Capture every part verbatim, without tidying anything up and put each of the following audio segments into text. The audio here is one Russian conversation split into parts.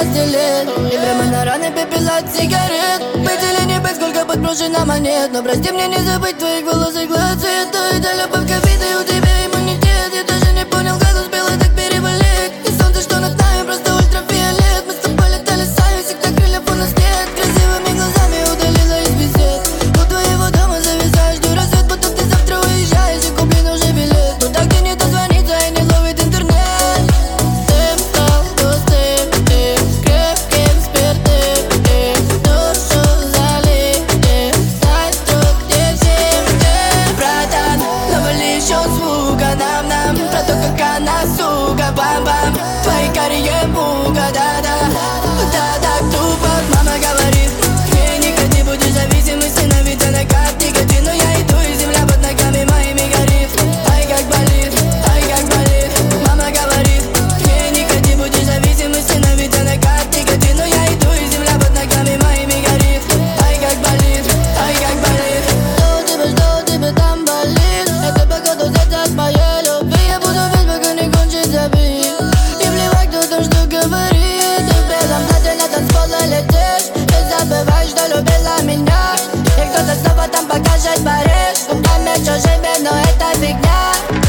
двадцати лет. И прямо на раны пепел от сигарет. Быть или не быть, сколько подброшено монет. Но прости мне не забыть твоих волос и глаз цвет. То это любовь к обиде, у тебя иммунитет. Я даже не понял, как успела так переболеть. И солнце, что над нами, просто ультрафиолет. Мы с тобой летали сами, всегда крыльев у нас нет. Красивыми глазами удалила из бесед. У твоего дома зависаешь, жду рассвет, будто ты завтра уезжаешь. И куплен уже билет туда, где не дозвониться и не ловит интернет. Ты стал густым и крепким спиртным, и душу залили. Дай друг, где всем ты, братан. Навали еще звука нам-нам про то, как она, сука, бам-бам. Твои карие мука, да-да, да так тупо. Мама говорит, не, не ходи, будешь зависимости, на ведь она как никотин. Но я иду, и земля под ногами моими горит. Ай, как болит, ай, как болит. Мама говорит, не, не ходи, будешь зависимости, на ведь она как никотин. Но я иду, и земля под ногами моими горит. Ай, как болит, ай, как болит. Что у тебя, что у тебя там болит? Это походу взять от моей любви. Я буду петь, пока не кончится бит. И плевать, кто там что говорит. Ты в белом платье на танцпол летишь. Не забывай, что любила меня. И кто-то снова там покажет Париж. Губами чужими, но это фигня.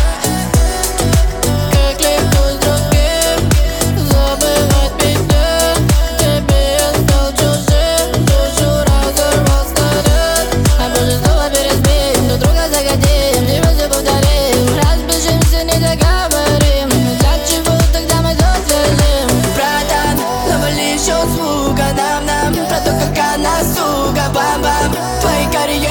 Как легко с другим забывать меня. Тебе я стал чужим, душу разорвал снаряд. А может снова переспим, друг друга загодим, либо все повторим. Разбежимся, не договорим. Для чего тогда мы тут лежим? Братан, навали еще звука нам-нам про то, как она, сука, бам-бам. Твои карие